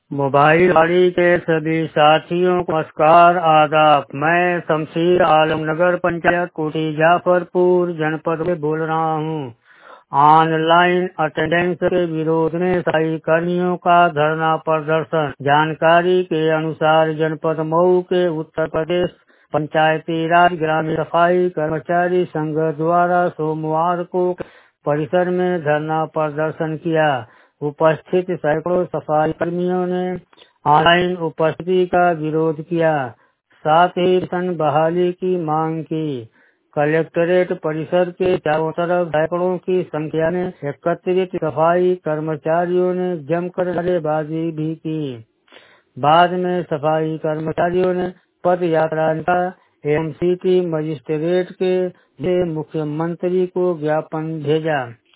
Mobile गाड़ी के सभी साथियों को नमस्कार आदाब। मैं शमशीर आलम नगर पंचायत कोटी जाफरपुर जनपद में बोल रहा हूँ। ऑनलाइन अटेंडेंस के विरोध में सफाई कर्मियों का धरना प्रदर्शन। जानकारी के अनुसार जनपद मऊ के उत्तर प्रदेश पंचायती राज ग्रामीण सफाई कर्मचारी संघ द्वारा सोमवार को परिसर में धरना प्रदर्शन किया। उपस्थित सैकड़ों सफाई कर्मियों ने ऑनलाइन उपस्थिति का विरोध किया, साथ ही वेतन बहाली की मांग की। कलेक्ट्रेट परिसर के चारों तरफ सैकड़ों की संख्या में एकत्रित सफाई कर्मचारियों ने जमकर नारेबाजी भी की। बाद में सफाई कर्मचारियों ने पद यात्रा एवं सिटी मजिस्ट्रेट के लिए मुख्यमंत्री को ज्ञापन भेजा।